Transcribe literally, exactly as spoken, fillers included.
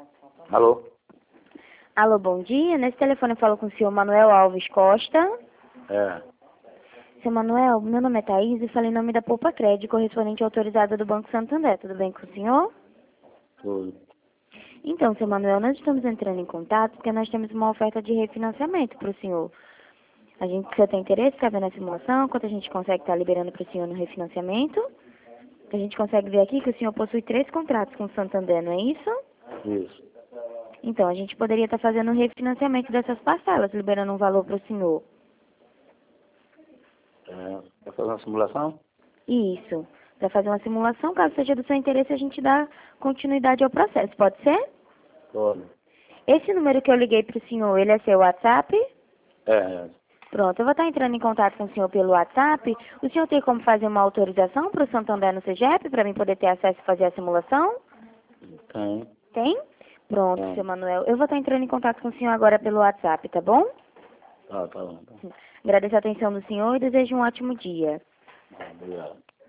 Alô? Alô, bom dia. Nesse telefone eu falo com o senhor Manuel Alves Costa. É. Seu Manuel, meu nome é Thaís e falei em nome da Poupa Crédito, correspondente autorizada do Banco Santander. Tudo bem com o senhor? Tudo. Então, seu Manuel, nós estamos entrando em contato porque nós temos uma oferta de refinanciamento para o senhor. A gente, você tem interesse, quer ver na simulação, quanto a gente consegue estar liberando para o senhor no refinanciamento? A gente consegue ver aqui que o senhor possui três contratos com o Santander, não é isso? Isso. Então, a gente poderia estar fazendo o refinanciamento dessas parcelas, liberando um valor para o senhor. É. Quer fazer uma simulação? Isso. Para fazer uma simulação, caso seja do seu interesse, a gente dá continuidade ao processo. Pode ser? Pode. Esse número que eu liguei para o senhor, ele é seu WhatsApp? É, é. Pronto, eu vou estar entrando em contato com o senhor pelo WhatsApp. O senhor tem como fazer uma autorização para o Santander no C G E P, para mim poder ter acesso e fazer a simulação? Tem. Tem? Pronto, Tem. seu Manuel. Eu vou estar entrando em contato com o senhor agora pelo WhatsApp, tá bom? Tá, tá bom. Tá. Agradeço a atenção do senhor e desejo um ótimo dia. Obrigado.